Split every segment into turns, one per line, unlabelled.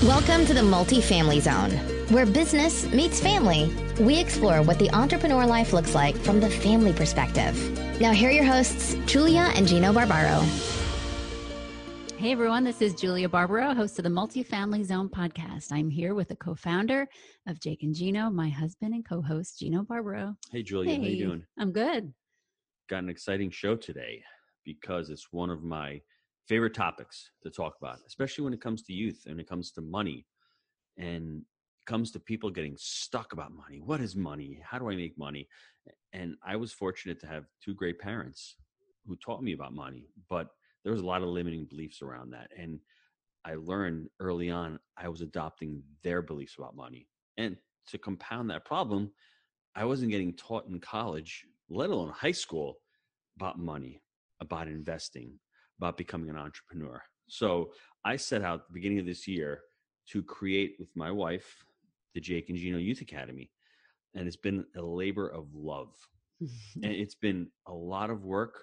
Welcome to the Multifamily Zone, where business meets family. We explore what the entrepreneur life looks like from the family perspective. Now here are your hosts, Julia and Gino Barbaro.
Hey everyone, this is Julia Barbaro, host of the Multifamily Zone podcast. I'm here with the co-founder of Jake and Gino, my husband and co-host, Gino Barbaro.
Hey Julia,
Hey,
how you doing?
I'm good.
Got an exciting show today because it's one of my favorite topics to talk about, especially when it comes to youth and it comes to money and it comes to people getting stuck about money. What is money? How do I make money? And I was fortunate to have two great parents who taught me about money, but there was a lot of limiting beliefs around that. And I learned early on I was adopting their beliefs about money. And to compound that problem, I wasn't getting taught in college, let alone high school, about money, about investing, about becoming an entrepreneur. So I set out at the beginning of this year to create with my wife the Jake and Gino Youth Academy. And it's been a labor of love. And it's been a lot of work,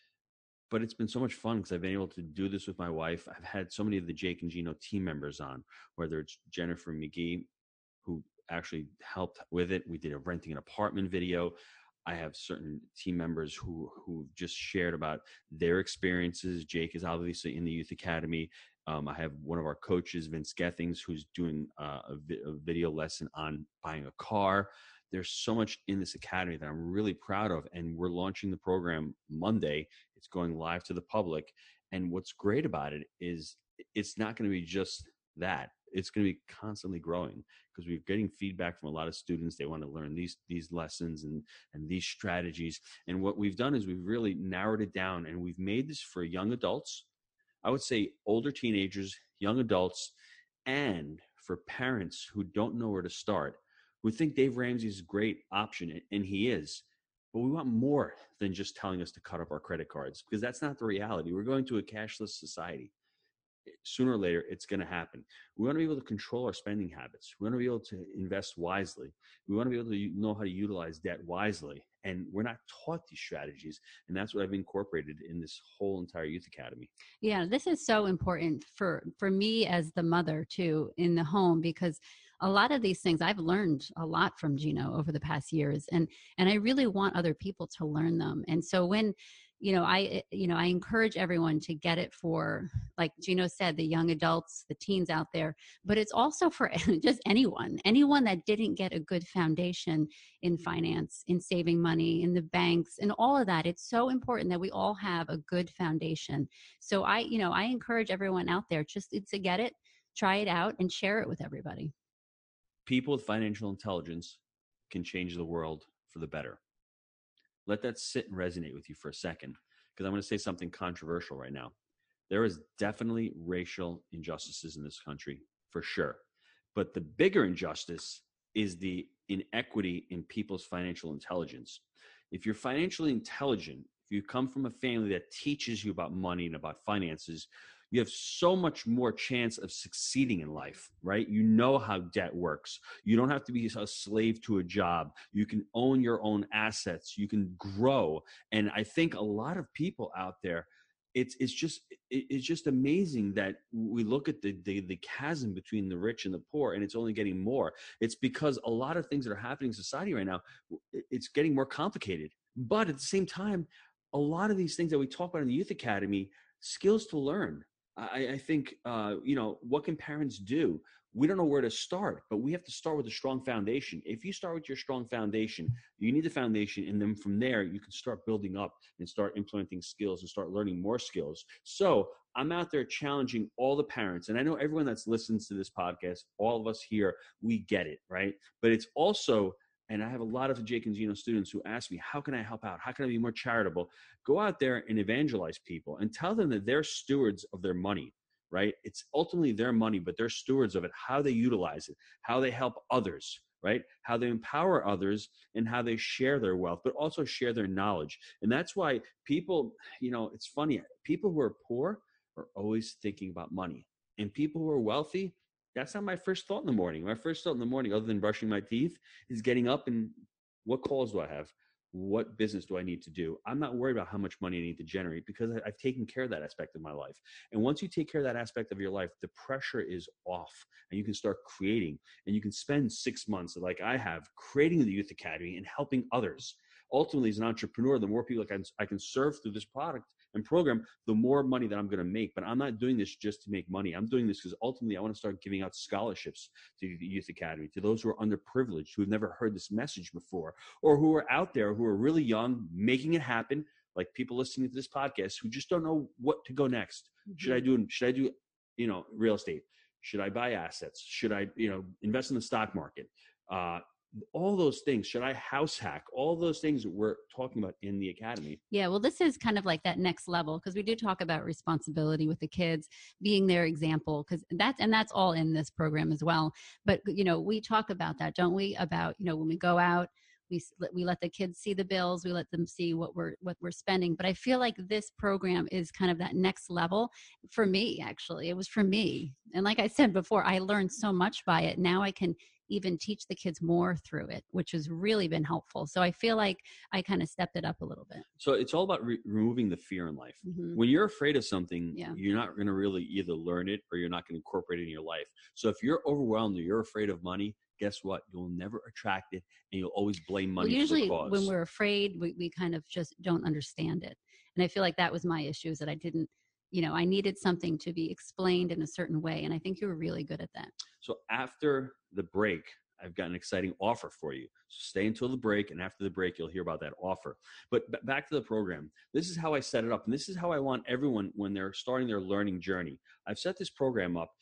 but it's been so much fun because I've been able to do this with my wife. I've had so many of the Jake and Gino team members on, whether it's Jennifer McGee, who actually helped with it. We did a renting an apartment video. I have certain team members who just shared about their experiences. Jake is obviously in the Youth Academy. I have one of our coaches, Vince Gethings, who's doing a video lesson on buying a car. There's so much in this academy that I'm really proud of, and we're launching the program Monday. It's going live to the public, and what's great about it is it's not going to be just that. It's going to be constantly growing because we're getting feedback from a lot of students. They want to learn these lessons and these strategies. And what we've done is we've really narrowed it down, and we've made this for young adults. I would say older teenagers, young adults, and for parents who don't know where to start, who think Dave Ramsey's a great option, and he is. But we want more than just telling us to cut off our credit cards, because that's not the reality. We're going to a cashless society. Sooner or later, it's going to happen. We want to be able to control our spending habits. We want to be able to invest wisely. We want to be able to know how to utilize debt wisely. And we're not taught these strategies. And that's what I've incorporated in this whole entire Youth Academy.
Yeah, this is so important for me as the mother too in the home, because a lot of these things I've learned a lot from Gino over the past years, and I really want other people to learn them. And so when I encourage everyone to get it for, like Gino said, the young adults, the teens out there, but it's also for just anyone that didn't get a good foundation in finance, in saving money, in the banks, and all of that. It's so important that we all have a good foundation. So I encourage everyone out there just to get it, try it out, and share it with everybody.
People with financial intelligence can change the world for the better. Let that sit and resonate with you for a second, because I'm going to say something controversial right now. There is definitely racial injustices in this country, for sure. But the bigger injustice is the inequity in people's financial intelligence. If you're financially intelligent, if you come from a family that teaches you about money and about finances, you have so much more chance of succeeding in life, right? You know how debt works. You don't have to be a slave to a job. You can own your own assets. You can grow. And I think a lot of people out there, it's just amazing that we look at the chasm between the rich and the poor, and it's only getting more. It's because a lot of things that are happening in society right now, it's getting more complicated. But at the same time, a lot of these things that we talk about in the Youth Academy, skills to learn. I think, what can parents do? We don't know where to start, but we have to start with a strong foundation. If you start with your strong foundation, you need the foundation, and then from there, you can start building up and start implementing skills and start learning more skills. So I'm out there challenging all the parents, and I know everyone that's listens to this podcast, all of us here, we get it, right? But it's also, and I have a lot of Jake and Gino students who ask me, how can I help out? How can I be more charitable? Go out there and evangelize people and tell them that they're stewards of their money, right? It's ultimately their money, but they're stewards of it, how they utilize it, how they help others, right? How they empower others, and how they share their wealth, but also share their knowledge. And that's why people, it's funny, people who are poor are always thinking about money. And people who are wealthy, that's not my first thought in the morning. My first thought in the morning, other than brushing my teeth, is getting up and what calls do I have? what business do I need to do? I'm not worried about how much money I need to generate because I've taken care of that aspect of my life. And once you take care of that aspect of your life, the pressure is off and you can start creating, and you can spend 6 months like I have creating the Youth Academy and helping others. Ultimately, as an entrepreneur, the more people I can serve through this product and program, the more money that I'm going to make. But I'm not doing this just to make money. I'm doing this because ultimately I want to start giving out scholarships to the Youth Academy, to those who are underprivileged, who have never heard this message before, or who are out there who are really young, making it happen, like people listening to this podcast who just don't know what to go next. Mm-hmm. Should I do, real estate? Should I buy assets? Should I, invest in the stock market? All those things. Should I house hack? All those things that we're talking about in the academy.
Yeah, well, this is kind of like that next level, because we do talk about responsibility with the kids, being their example, because that's all in this program as well. But, we talk about that, don't we? About, when we go out, we let the kids see the bills, we let them see what we're spending. But I feel like this program is kind of that next level for me. Actually, it was for me, and like I said before, I learned so much by it. Now I can even teach the kids more through it, which has really been helpful. So I feel like I kind of stepped it up a little bit.
So it's all about removing the fear in life. Mm-hmm. When you're afraid of something, you're not going to really either learn it or you're not going to incorporate it in your life. So if you're overwhelmed or you're afraid of money, guess what? You'll never attract it, and you'll always blame money for the cause.
Usually when we're afraid, we kind of just don't understand it. And I feel like that was my issue, is that I didn't, I needed something to be explained in a certain way. And I think you were really good at that.
So after the break, I've got an exciting offer for you. So stay until the break, and after the break, you'll hear about that offer. But back to the program. This is how I set it up, and this is how I want everyone when they're starting their learning journey. I've set this program up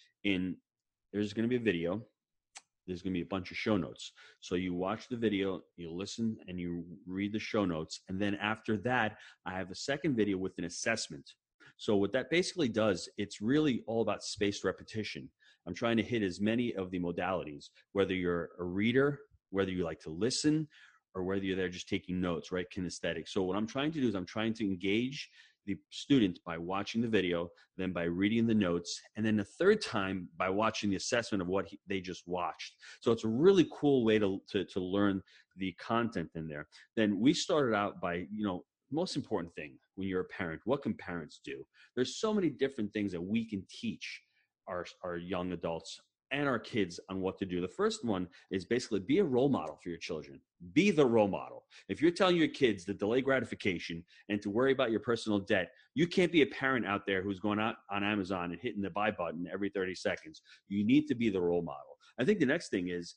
there's going to be a video. There's going to be a bunch of show notes. So you watch the video, you listen, and you read the show notes. And then after that, I have a second video with an assessment. So what that basically does, it's really all about spaced repetition. I'm trying to hit as many of the modalities, whether you're a reader, whether you like to listen, or whether you're there just taking notes, right? Kinesthetic. So what I'm trying to do is I'm trying to engage the student by watching the video, then by reading the notes, and then the third time by watching the assessment of what they just watched. So it's a really cool way to learn the content in there. Then we started out by, most important thing when you're a parent, what can parents do? There's so many different things that we can teach our young adults and our kids on what to do. The first one is basically be a role model for your children. Be the role model. If you're telling your kids to delay gratification and to worry about your personal debt, you can't be a parent out there who's going out on Amazon and hitting the buy button every 30 seconds. You need to be the role model. I think the next thing is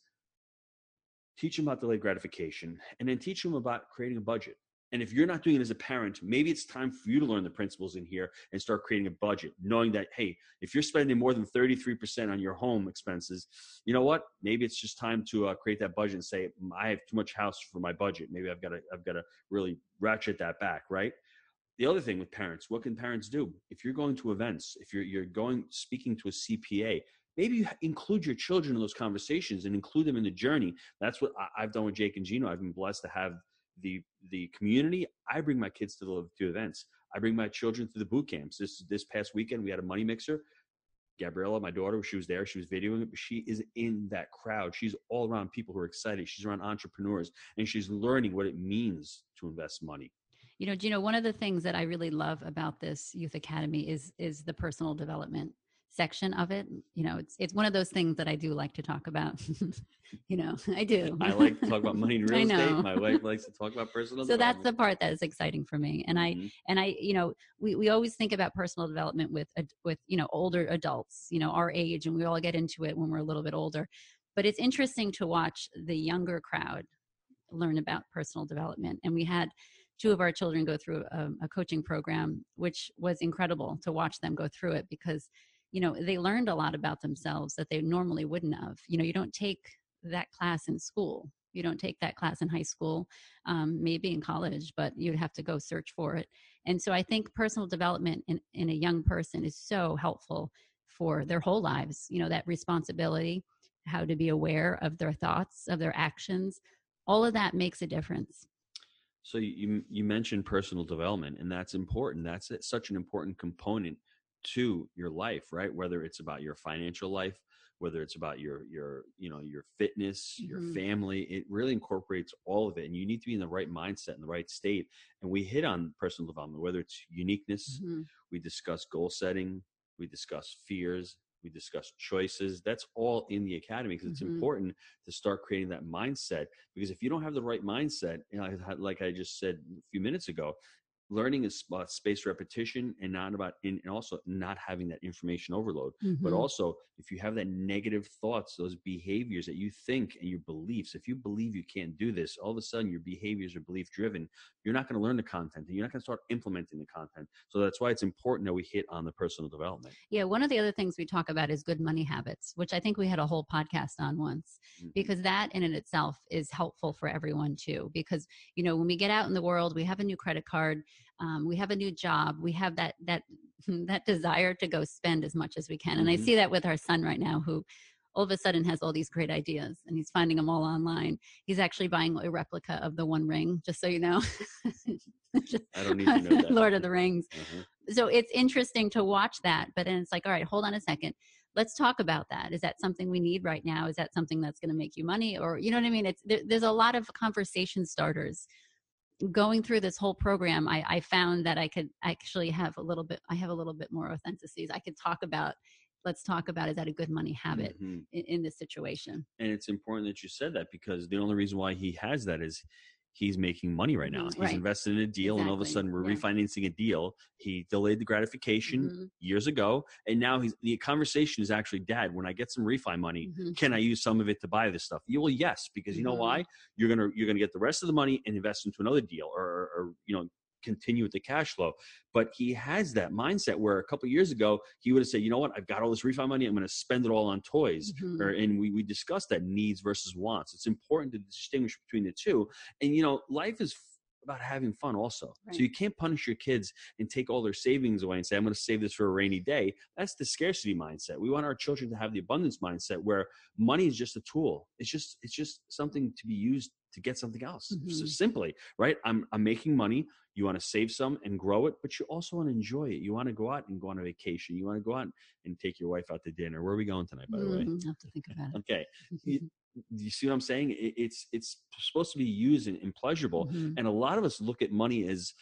teach them about delayed gratification, and then teach them about creating a budget. And if you're not doing it as a parent, maybe it's time for you to learn the principles in here and start creating a budget, knowing that, hey, if you're spending more than 33% on your home expenses, you know what? Maybe it's just time to create that budget and say, I have too much house for my budget. Maybe I've got to really ratchet that back, right? The other thing with parents, what can parents do? If you're going to events, if you're speaking to a CPA, maybe you include your children in those conversations and include them in the journey. That's what I've done with Jake and Gino. I've been blessed to have the community. I bring my kids to events. I bring my children to the boot camps. This past weekend, we had a money mixer. Gabriella, my daughter, she was there. She was videoing it, but she is in that crowd. She's all around people who are excited. She's around entrepreneurs, and she's learning what it means to invest money.
Gino, one of the things that I really love about this Youth Academy is the personal development section of it. It's one of those things that I do like to talk about. I do.
I like to talk about money and real estate. My wife likes to talk about personal development.
So that's the part that is exciting for me. And we always think about personal development with older adults, our age, and we all get into it when we're a little bit older. But it's interesting to watch the younger crowd learn about personal development. And we had 2 of our children go through a coaching program, which was incredible to watch them go through it, because they learned a lot about themselves that they normally wouldn't have. You don't take that class in school. You don't take that class in high school, maybe in college, but you'd have to go search for it. And so I think personal development in a young person is so helpful for their whole lives. That responsibility, how to be aware of their thoughts, of their actions, all of that makes a difference.
So you mentioned personal development, and that's important. That's such an important component to your life, right? Whether it's about your financial life, whether it's about your your fitness, your
Mhm.
family. It really incorporates all of it, and you need to be in the right mindset, in the right state. And we hit on personal development, whether it's uniqueness.
Mhm.
We discuss goal setting, we discuss fears, we discuss choices. That's all in the academy, because it's
Mhm.
important to start creating that mindset. Because if you don't have the right mindset, like I just said a few minutes ago, learning is about spaced repetition, and not about and also not having that information overload. But
Mhm.
also, if you have that negative thoughts, those behaviors that you think, and your beliefs, if you believe you can't do this, all of a sudden your behaviors are belief driven. You're not going to learn the content, and you're not going to start implementing the content. So that's why it's important that we hit on the personal development.
Yeah, one of the other things we talk about is good money habits, which I think we had a whole podcast on once,
Mhm.
because that in and itself is helpful for everyone too. Because when we get out in the world, we have a new credit card, we have a new job, we have that that desire to go spend as much as we can. And I
Mhm.
see that with our son right now, who all of a sudden has all these great ideas, and he's finding them all online. He's actually buying a replica of the One Ring, just so you know. Just-
I don't need to know that.
Lord of the Rings.
Uh-huh.
So it's interesting to watch that, but then it's like, all right, hold on a second, let's talk about that. Is that something we need right now? Is that something that's going to make you money? Or you know what I mean? There's a lot of conversation starters going through this whole program. I found that I could actually have I have a little bit more authenticity. I could talk about, let's talk about, is that a good money habit
Mhm.
in this situation?
And it's important that you said that, because the only reason why he has that is he's making money right now.
Mhm,
He's
right.
invested in a deal, and all of a
Exactly.
sudden we're
Yeah.
refinancing a deal. He delayed the gratification
Mhm,
years ago, and now the conversation is actually, Dad, when I get some refi money,
mhm,
can I use some of it to buy this stuff? Well, yes, because you know
mhm,
why? You're gonna get the rest of the money and invest into another deal, or continue with the cash flow. But he has that mindset where a couple of years ago he would have said, you know what, I've got all this refi money, I'm going to spend it all on toys.
mhm.
And we discussed that needs versus wants. It's important to distinguish between the two. And life is about having fun also.
Right.
So you can't punish your kids and take all their savings away and say, I'm going to save this for a rainy day. That's the scarcity mindset. We want our children to have the abundance mindset, where money is just a tool. It's just something to be used to get something else. So
Mhm.
simply, right? I'm making money. You want to save some and grow it, but you also want to enjoy it. You want to go out and go on a vacation. You want to go out and take your wife out to dinner. Where are we going tonight, by the way?
Mhm. I have to think about it.
Okay. You see what I'm saying? It's supposed to be used and pleasurable.
Mhm.
And a lot of us look at money as,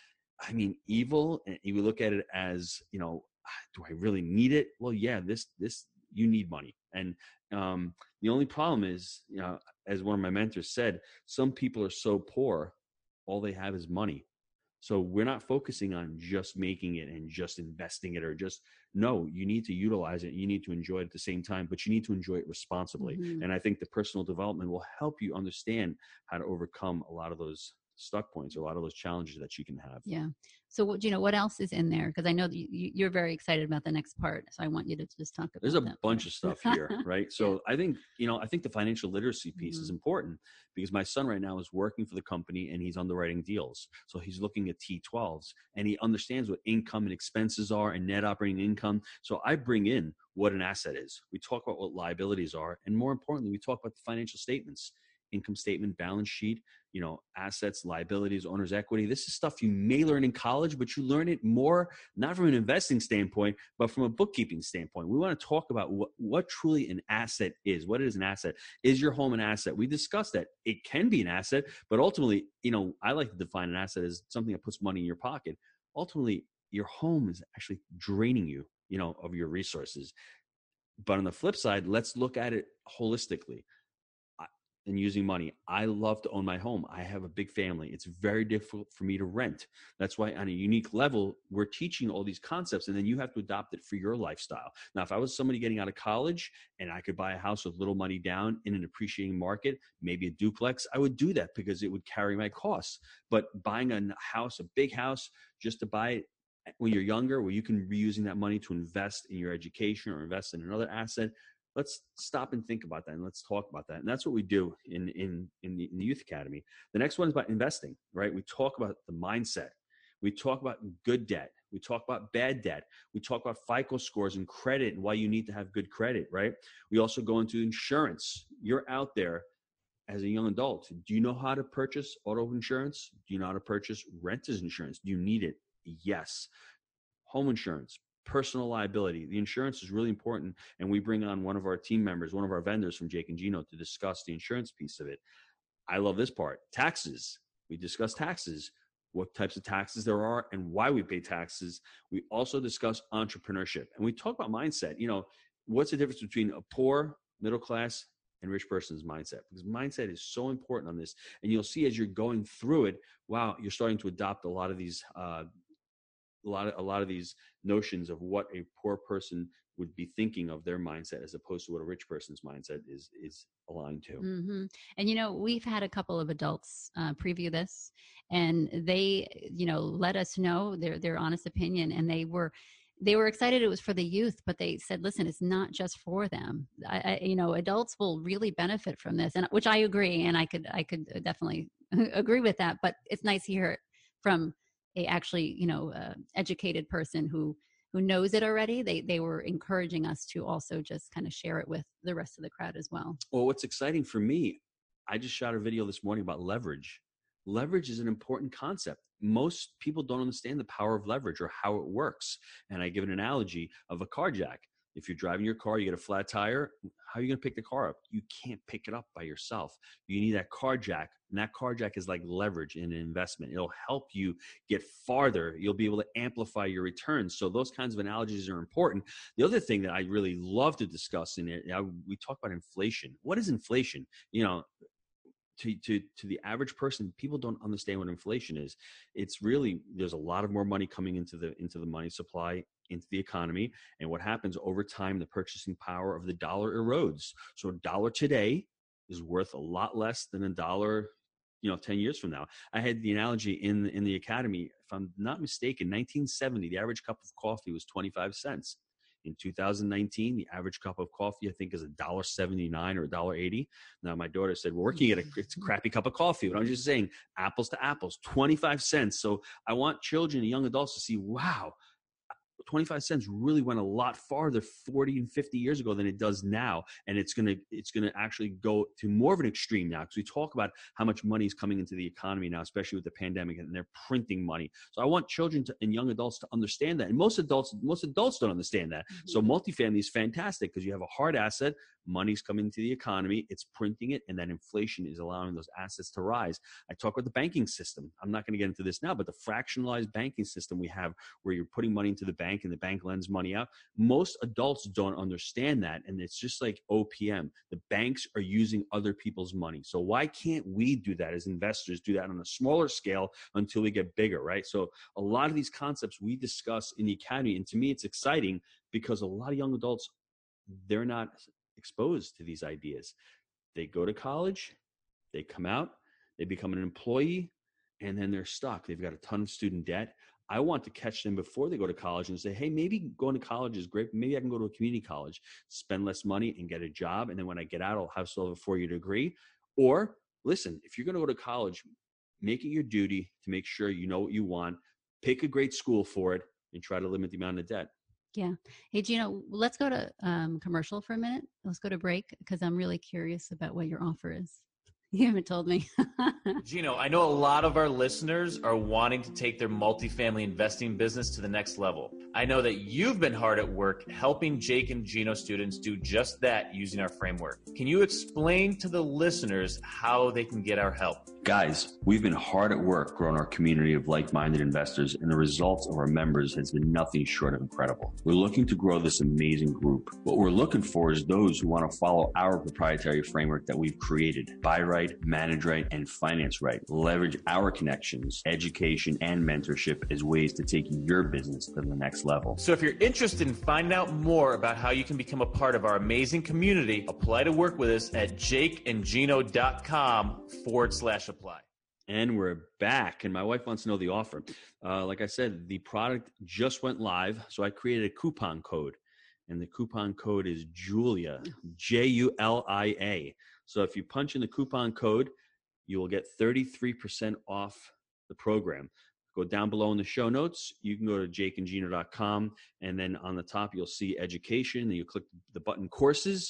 evil. And we look at it as, do I really need it? Well, yeah, this, you need money. And the only problem is, as one of my mentors said, some people are so poor, all they have is money. So we're not focusing on just making it and just investing it, or just, no, you need to utilize it. You need to enjoy it at the same time, but you need to enjoy it responsibly.
Mhm.
And I think the personal development will help you understand how to overcome a lot of those stuck points, or a lot of those challenges that you can have.
Yeah. So what else is in there? Because I know that you're very excited about the next part. So I want you to just talk
There's
about
a
that
bunch
part.
of stuff here, right?
Yeah.
So I think the financial literacy piece is
Mhm.
important, because my son right now is working for the company and he's underwriting deals. So he's looking at T12s, and he understands what income and expenses are and net operating income. So I bring in what an asset is. We talk about what liabilities are, and more importantly, we talk about the financial statements, income statement, balance sheet, assets, liabilities, owner's equity. This is stuff you may learn in college, but you learn it more not from an investing standpoint, but from a bookkeeping standpoint. We want to talk about what truly an asset is. What is an asset? Is your home an asset? We discussed that it can be an asset, but ultimately, I like to define an asset as something that puts money in your pocket. Ultimately, your home is actually draining you, of your resources. But on the flip side, let's look at it holistically. And using money. I love to own my home. I have a big family. It's very difficult for me to rent. That's why on a unique level, we're teaching all these concepts, and then you have to adopt it for your lifestyle. Now, if I was somebody getting out of college and I could buy a house with little money down in an appreciating market, maybe a duplex, I would do that because it would carry my costs. But buying a house, a big house, just to buy it when you're younger, where you can be using that money to invest in your education or invest in another asset, let's stop and think about that, and let's talk about that. And that's what we do in the Youth Academy. The next one is about investing, right? We talk about the mindset. We talk about good debt. We talk about bad debt. We talk about FICO scores and credit and why you need to have good credit, right? We also go into insurance. You're out there as a young adult. Do you know how to purchase auto insurance? Do you know how to purchase renter's insurance? Do you need it? Yes. Home insurance, personal liability. The insurance is really important. And we bring on one of our team members, one of our vendors from Jake and Gino to discuss the insurance piece of it. I love this part. Taxes. We discuss taxes, what types of taxes there are and why we pay taxes. We also discuss entrepreneurship, and we talk about mindset. What's the difference between a poor, middle class, and rich person's mindset? Because mindset is so important on this. And you'll see as you're going through it, wow, you're starting to adopt a lot of these notions of what a poor person would be thinking of their mindset as opposed to what a rich person's mindset is aligned to.
Mm-hmm. And, we've had a couple of adults preview this, and they, let us know their honest opinion. And they were excited it was for the youth, but they said, listen, it's not just for them. Adults will really benefit from this, and which I agree. And I could definitely agree with that, but it's nice to hear it from a actually, educated person who knows it already. They were encouraging us to also just kind of share it with the rest of the crowd as well.
Well, what's exciting for me, I just shot a video this morning about leverage. Leverage is an important concept. Most people don't understand the power of leverage or how it works. And I give an analogy of a car jack. If you're driving your car, you get a flat tire, how are you going to pick the car up? You can't pick it up by yourself. You need that car jack. And that car jack is like leverage in an investment. It'll help you get farther. You'll be able to amplify your returns. So those kinds of analogies are important. The other thing that I really love to discuss in it, we talk about inflation. What is inflation? To the average person, people don't understand what inflation is. It's really, there's a lot of more money coming into the money supply, into the economy. And what happens over time, the purchasing power of the dollar erodes. So a dollar today is worth a lot less than a dollar, 10 years from now. I had the analogy in the academy. If I'm not mistaken, 1970, the average cup of coffee was 25 cents. In 2019, the average cup of coffee, I think, is $1.79 or $1.80. Now, my daughter said, we're working at it's a crappy cup of coffee. But I'm just saying, apples to apples, 25 cents. So I want children and young adults to see, wow, 25 cents really went a lot farther 40 and 50 years ago than it does now. And it's going to actually go to more of an extreme now, because we talk about how much money is coming into the economy now, especially with the pandemic, and they're printing money. So I want children and young adults to understand that. And most adults don't understand that. Mm-hmm. So multifamily is fantastic because you have a hard asset, money's coming into the economy, it's printing it, and then inflation is allowing those assets to rise. I talk about the banking system. I'm not going to get into this now, but the fractionalized banking system we have, where you're putting money into the bank and the bank lends money out. Most adults don't understand that. And it's just like OPM. The banks are using other people's money. So why can't we do that as investors, do that on a smaller scale until we get bigger, right? So a lot of these concepts we discuss in the academy. And to me, it's exciting because a lot of young adults, they're not exposed to these ideas. They go to college, they come out, they become an employee, and then they're stuck. They've got a ton of student debt. I want to catch them before they go to college and say, hey, maybe going to college is great. Maybe I can go to a community college, spend less money and get a job. And then when I get out, I'll have still have a 4-year degree. Or listen, if you're going to go to college, make it your duty to make sure you know what you want, pick a great school for it, and try to limit the amount of debt.
Yeah. Hey, Gino, let's go to commercial for a minute. Let's go to break because I'm really curious about what your offer is. You haven't told me.
Gino, I know a lot of our listeners are wanting to take their multifamily investing business to the next level. I know that you've been hard at work helping Jake and Gino students do just that using our framework. Can you explain to the listeners how they can get our help?
Guys, we've been hard at work growing our community of like-minded investors, and the results of our members has been nothing short of incredible. We're looking to grow this amazing group. What we're looking for is those who want to follow our proprietary framework that we've created. Buy right, manage right, and finance right. Leverage our connections, education, and mentorship as ways to take your business to the next level.
So if you're interested in finding out more about how you can become a part of our amazing community, apply to work with us at jakeandgino.com/apply.
And we're back, and my wife wants to know the offer. Like I said, the product just went live, so I created a coupon code, and the coupon code is Julia, Julia. So if you punch in the coupon code, you will get 33% off the program. Go down below in the show notes. You can go to jakeandgino.com, and then on the top, you'll see education, and you click the button courses.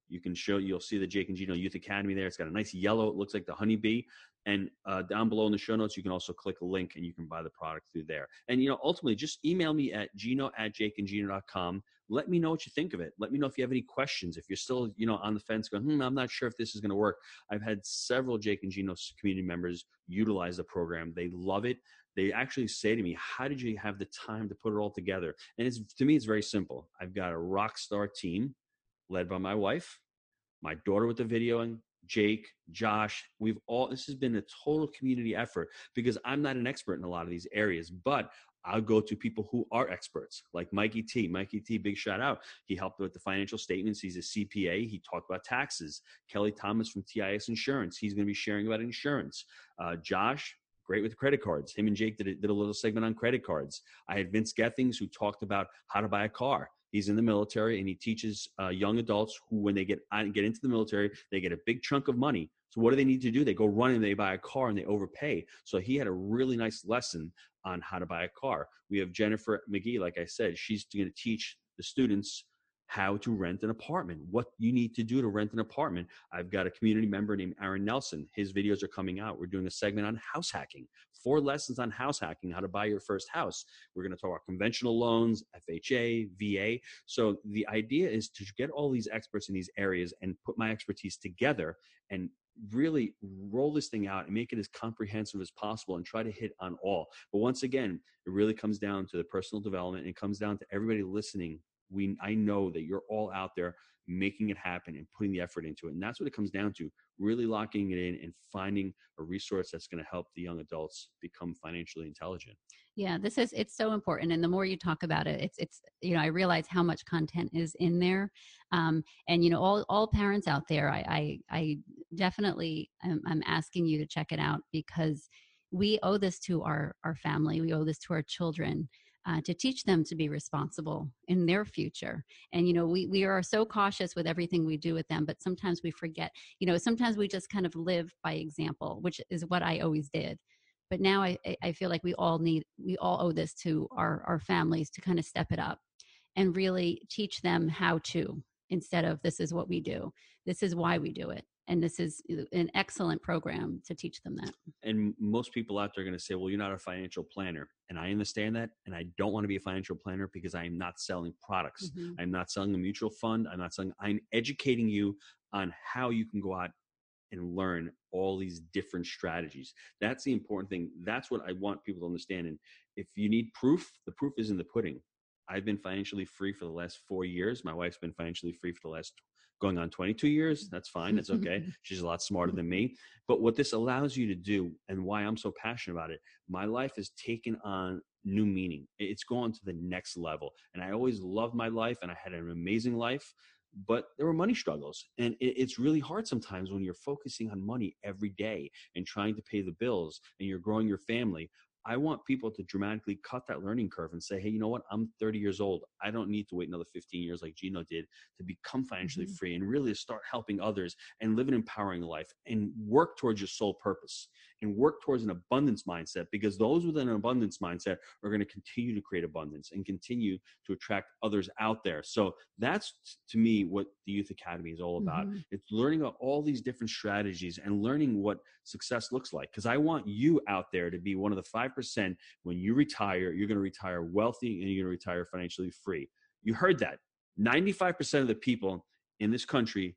You'll see the Jake and Gino Youth Academy there. It's got a nice yellow. It looks like the honeybee. And down below in the show notes, you can also click a link and you can buy the product through there. And, ultimately just email me at gino@jakeandgino.com. Let me know what you think of it. Let me know if you have any questions. If you're still, on the fence going, I'm not sure if this is going to work. I've had several Jake and Gino community members utilize the program. They love it. They actually say to me, how did you have the time to put it all together? And to me, it's very simple. I've got a rock star team led by my wife, my daughter with the videoing, Jake, Josh. This has been a total community effort because I'm not an expert in a lot of these areas, but I'll go to people who are experts like Mikey T. Mikey T, big shout out. He helped with the financial statements. He's a CPA. He talked about taxes. Kelly Thomas from TIS Insurance. He's going to be sharing about insurance. Josh, great with credit cards. Him and Jake did a little segment on credit cards. I had Vince Gethings who talked about how to buy a car. He's in the military and he teaches young adults who, when they get into the military, they get a big chunk of money. So what do they need to do? They go run and they buy a car and they overpay. So he had a really nice lesson on how to buy a car. We have Jennifer McGee, like I said, she's going to teach the students how to rent an apartment, what you need to do to rent an apartment. I've got a community member named Aaron Nelson. His videos are coming out. We're doing a segment on house hacking, 4 lessons on house hacking, how to buy your first house. We're going to talk about conventional loans, FHA, VA. So the idea is to get all these experts in these areas and put my expertise together and really roll this thing out and make it as comprehensive as possible and try to hit on all. But once again, it really comes down to the personal development. And it comes down to everybody listening. I know that you're all out there making it happen and putting the effort into it. And that's what it comes down to, really locking it in and finding a resource that's going to help the young adults become financially intelligent.
Yeah, it's so important. And the more you talk about it, it's I realize how much content is in there. And, all parents out there, I definitely I'm asking you to check it out because we owe this to our family. We owe this to our children. To teach them to be responsible in their future. And, we are so cautious with everything we do with them, but sometimes we forget, sometimes we just kind of live by example, which is what I always did. But now I feel like we all owe this to our families to kind of step it up and really teach them how to, instead of this is what we do. This is why we do it. And this is an excellent program to teach them that.
And most people out there are going to say, well, you're not a financial planner. And I understand that. And I don't want to be a financial planner because I am not selling products. Mm-hmm. I'm not selling a mutual fund. I'm educating you on how you can go out and learn all these different strategies. That's the important thing. That's what I want people to understand. And if you need proof, the proof is in the pudding. I've been financially free for the last 4 years. My wife's been financially free for the last going on 22 years. That's fine. That's okay. She's a lot smarter than me. But what this allows you to do and why I'm so passionate about it, my life has taken on new meaning. It's gone to the next level. And I always loved my life and I had an amazing life, but there were money struggles. And it's really hard sometimes when you're focusing on money every day and trying to pay the bills and you're growing your family. I want people to dramatically cut that learning curve and say, hey, you know what? I'm 30 years old. I don't need to wait another 15 years like Gino did to become financially free and really start helping others and live an empowering life and work towards your sole purpose and work towards an abundance mindset, because those with an abundance mindset are going to continue to create abundance and continue to attract others out there. So that's, to me, what the Youth Academy is all about. Mm-hmm. It's learning about all these different strategies and learning what success looks like. Because I want you out there to be one of the 5% when you retire, you're going to retire wealthy and you're going to retire financially free. You heard that. 95% of the people in this country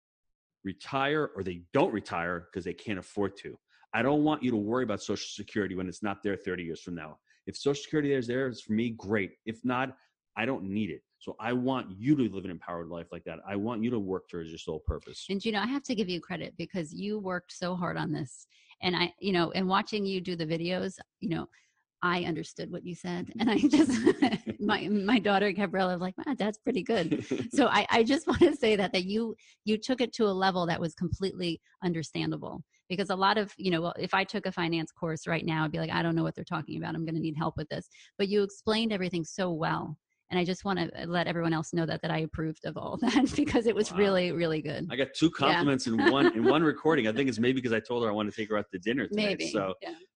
retire or they don't retire because they can't afford to. I don't want you to worry about Social Security when it's not there 30 years from now. If Social Security is there, it's for me, great. If not, I don't need it. So I want you to live an empowered life like that. I want you to work towards your sole purpose.
And, I have to give you credit because you worked so hard on this. And and watching you do the videos, I understood what you said. And I just, my daughter, Gabriella, was like, wow, that's pretty good. So I just want to say that you took it to a level that was completely understandable. Because a lot of, if I took a finance course right now, I'd be like, I don't know what they're talking about. I'm going to need help with this. But you explained everything so well. And I just want to let everyone else know that I approved of all that because it was really, really good.
I got 2 compliments in one recording. I think it's maybe because I told her I want to take her out to dinner today.
Maybe.
So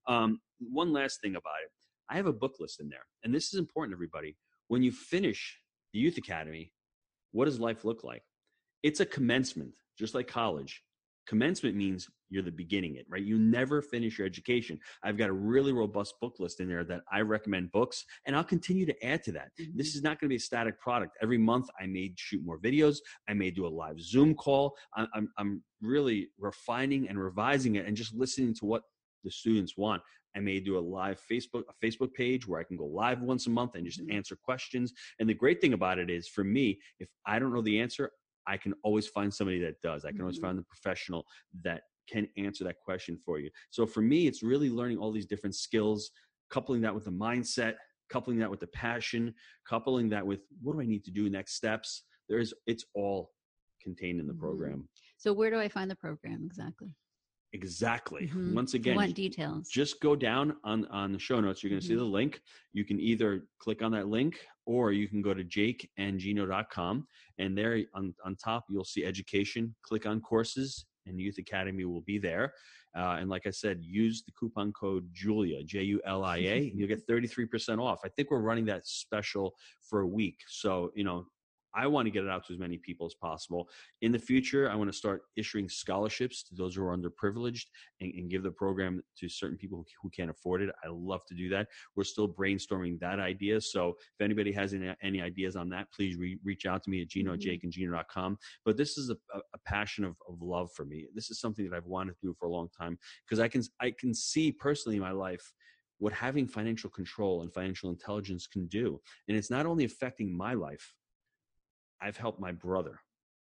one last thing about it. I have a book list in there. And this is important, everybody. When you finish the Youth Academy, what does life look like? it's a commencement, just like college. Commencement means you're the beginning it, right? You never finish your education. I've got a really robust book list in there that I recommend books, and I'll continue to add to that.
Mm-hmm.
This is not going to be a static product. Every month I may shoot more videos. I may do a live Zoom call. I'm really refining and revising it and just listening to what the students want. I may do a Facebook page where I can go live once a month and just answer questions. And the great thing about it is, for me, if I don't know the answer, I can always find somebody that does. I can always find the professional that can answer that question for you. So for me, it's really learning all these different skills, coupling that with the mindset, coupling that with the passion, coupling that with what do I need to do next steps. It's all contained in the program.
So where do I find the program exactly?
Exactly. Once again,
I want details.
Just go down on the show notes. You're going to see the link. You can either click on that link, or you can go to jakeandgino.com, and there on top you'll see education. Click on courses, and Youth Academy will be there. And like I said, use the coupon code Julia, Julia, and you'll get 33% off. I think we're running that special for a week. So, I want to get it out to as many people as possible. In the future, I want to start issuing scholarships to those who are underprivileged and give the program to certain people who can't afford it. I love to do that. We're still brainstorming that idea. So if anybody has any ideas on that, please reach out to me at jakeandgino.com. But this is a passion of love for me. This is something that I've wanted to do for a long time, because I can see personally in my life what having financial control and financial intelligence can do. And it's not only affecting my life. I've helped my brother.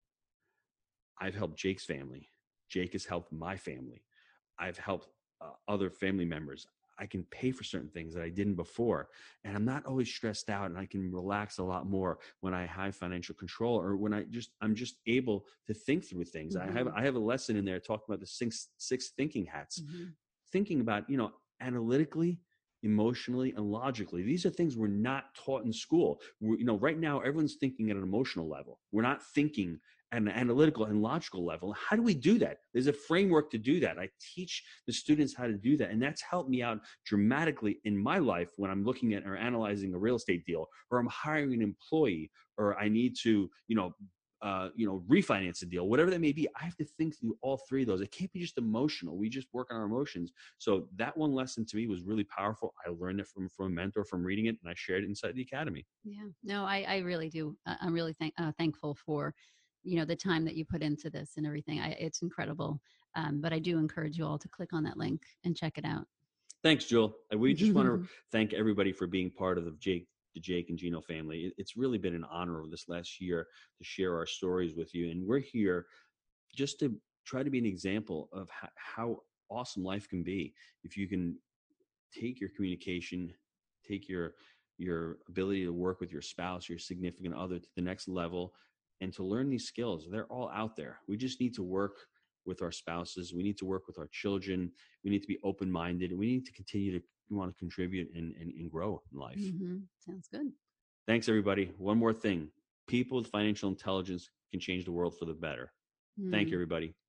I've helped Jake's family. Jake has helped my family. I've helped other family members. I can pay for certain things that I didn't before. And I'm not always stressed out, and I can relax a lot more when I have financial control, or when I'm just able to think through things. I have a lesson in there talking about the six thinking hats. Thinking about, analytically, emotionally, and logically. These are things we're not taught in school. Right now, everyone's thinking at an emotional level. We're not thinking at an analytical and logical level. How do we do that? There's a framework to do that. I teach the students how to do that. And that's helped me out dramatically in my life when I'm looking at or analyzing a real estate deal, or I'm hiring an employee, or I need to, refinance a deal, whatever that may be. I have to think through all three of those. It can't be just emotional. We just work on our emotions. So that one lesson to me was really powerful. I learned it from a mentor, from reading it, and I shared it inside the academy.
Yeah, no, I really do. I'm really thankful for, the time that you put into this and everything. It's incredible. But I do encourage you all to click on that link and check it out.
Thanks, Jewel. We just want to thank everybody for being part of the Jake and Gino family. It's really been an honor over this last year to share our stories with you. And we're here just to try to be an example of how awesome life can be if you can take your communication, take your ability to work with your spouse, your significant other, to the next level, and to learn these skills. They're all out there. We just need to work with our spouses. We need to work with our children. We need to be open-minded. We need to continue to want to contribute and grow in life.
Sounds good.
Thanks, everybody. One more thing. People with financial intelligence can change the world for the better. Thank you, everybody.